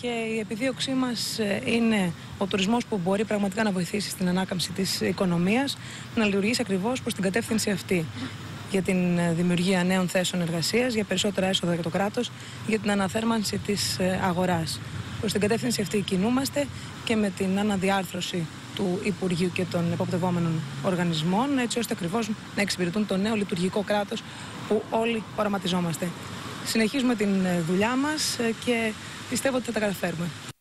και η επιδίωξή μας είναι ο τουρισμός που μπορεί πραγματικά να βοηθήσει στην ανάκαμψη της οικονομίας, να λειτουργήσει ακριβώς προς την κατεύθυνση αυτή. Για την δημιουργία νέων θέσεων εργασίας, για περισσότερα έσοδα για το κράτος, για την αναθέρμανση της αγοράς. Προς την κατεύθυνση αυτή κινούμαστε και με την αναδιάρθρωση του Υπουργείου και των εποπτευόμενων οργανισμών, έτσι ώστε ακριβώς να εξυπηρετούν το νέο λειτουργικό κράτος που όλοι οραματιζόμαστε. Συνεχίζουμε την δουλειά μας και πιστεύω ότι θα τα καταφέρουμε.